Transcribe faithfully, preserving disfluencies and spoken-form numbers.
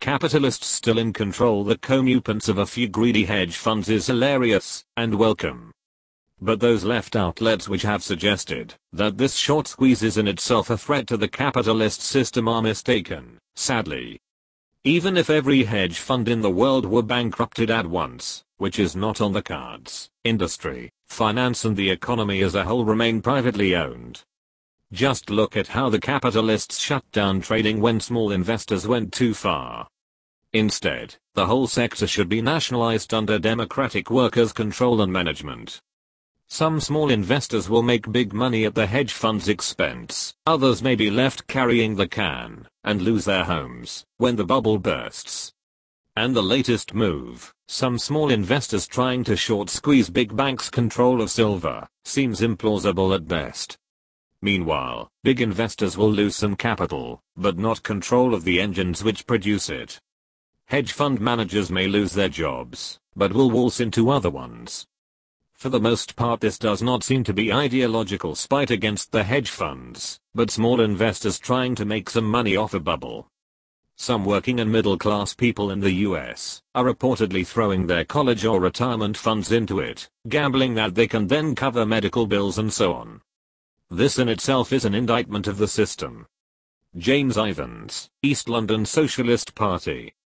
capitalists still in control, the comeuppance of a few greedy hedge funds is hilarious and welcome. But those left outlets which have suggested that this short squeeze is in itself a threat to the capitalist system are mistaken, sadly. Even if every hedge fund in the world were bankrupted at once, which is not on the cards, industry, finance and the economy as a whole remain privately owned. Just look at how the capitalists shut down trading when small investors went too far. Instead, the whole sector should be nationalized under democratic workers' control and management. Some small investors will make big money at the hedge fund's expense. Others may be left carrying the can and lose their homes when the bubble bursts. And the latest move, some small investors trying to short squeeze big banks' control of silver, seems implausible at best. Meanwhile, big investors will lose some capital, but not control of the engines which produce it. Hedge fund managers may lose their jobs, but will waltz into other ones. For the most part, this does not seem to be ideological spite against the hedge funds, but small investors trying to make some money off a bubble. Some working and middle class people in the U S are reportedly throwing their college or retirement funds into it, gambling that they can then cover medical bills and so on. This in itself is an indictment of the system. James Ivans, East London Socialist Party.